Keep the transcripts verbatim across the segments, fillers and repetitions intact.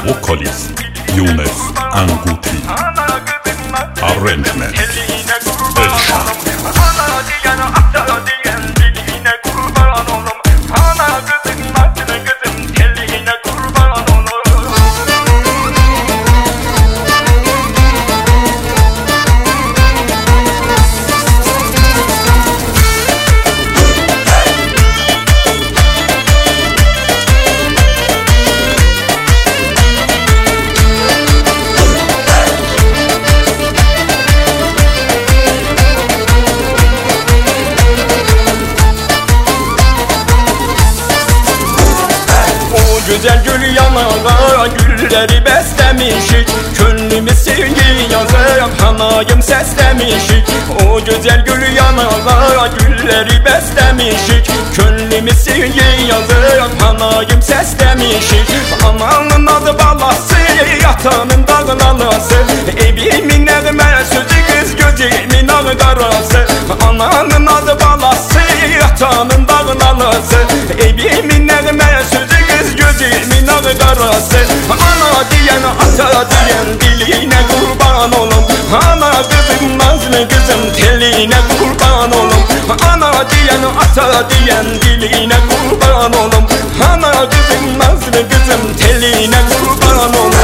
Vocalist Younes Anguti. Arrangement Elşan. Güzel gül yanağa gülleri beslemişik, könlümü sevgi yazıp hanayım seslemişik. O güzel gül yanağa gülleri beslemişik, könlümü sevgi yazıp hanayım seslemişik. Ananın adı balası, atanın dağlanası, evimin nəğmə sözü kız gözümün ağı qarası. Ananın adı balası, atanın dağlanası, evimin nəğmə sözü kız gözümün ağı qarası. Ana diyen ata diyen diline kurban olum, ana kızım nazlı kızım teline kurban olum. Ana diyen ata diyen diline kurban olum, ana kızım nazlı kızım teline kurban olum.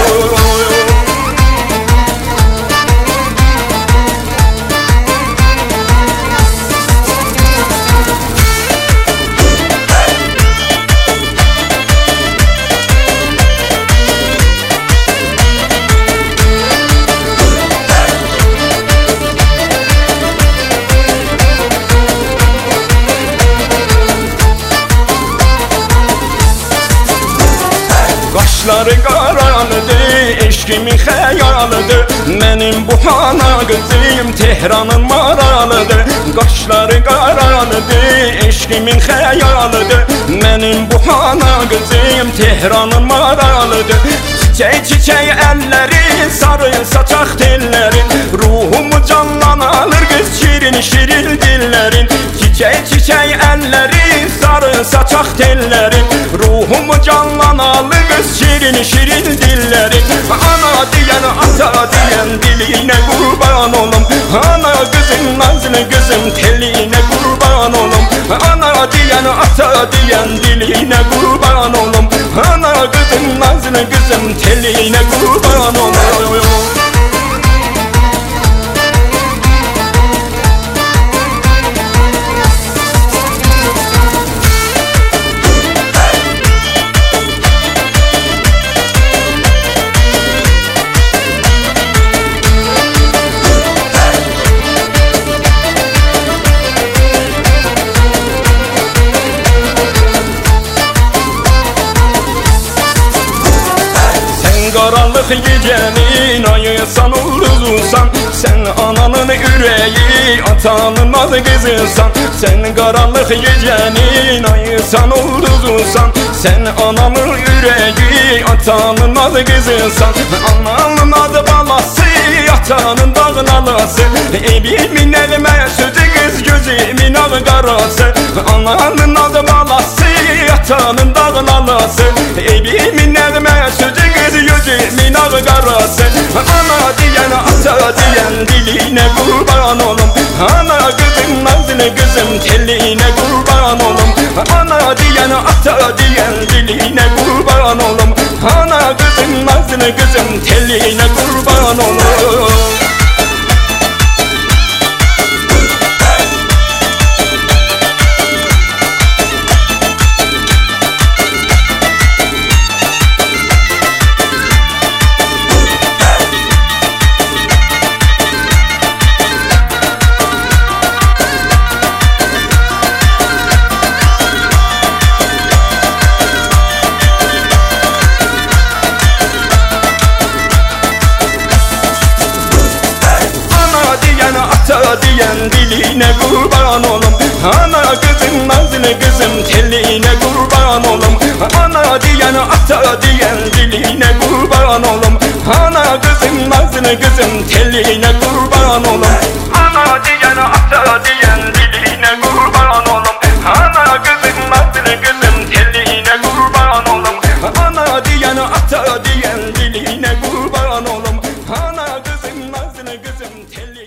Qaşları qaranıdır, eşkimin xəyalıdır, mənim bu hana qızım Tehranın maralıdır. Qaşları qaranıdır, eşkimin xəyalıdır, mənim bu hana qızım Tehranın maralıdır. Çiçək çiçək əllərin, sarı saçaq tellərin, ruhumu canlan alır qız şirin şirin dillərin. Çiçək çiçək əllərin, sarı saçaq tellərin, ruhumu canlan alır qız şirin şirin dillərin. Ana diyen ata diyen diline kurban olum, ana kızım nazlı kızım teline kurban olum. Ana diyen ata diyen diline kurban olum, ana kızım nazlı kızım teline kurban olum. Qaranlıq gecənin ayısan ulduzsan, sen ananın ürəyi atanın adı qızısan. Sen qaranlıq gecənin ayısan ulduzsan, sen ananın ürəyi atanın adı qızısan. Ananın adı balası, atanın dağlanası, evimin nəğmə sözü qız gözümün ağı qarası. Ananın adı balası, atanın dağlanası, evimin nəğmə sözü kız gözümün ağı qarası. Ana diyen ata diyen diline kurban olum, ana kızım nazlı kızım teline kurban olum. Ana diyen ata diyen diline kurban olum, ana kızım nazlı kızım teline kurban olum. Diyen diline kurban olum, ana kızım nazlı kızım teline kurban olum. Ana diyen ata diyen diline kurban olum, ana kızım nazlı kızım teline kurban olum. Ana diyen ata diyen diline kurban olum, ana kızım nazlı kızım teline kurban olum. Ana diyen ata diyen gözüm tel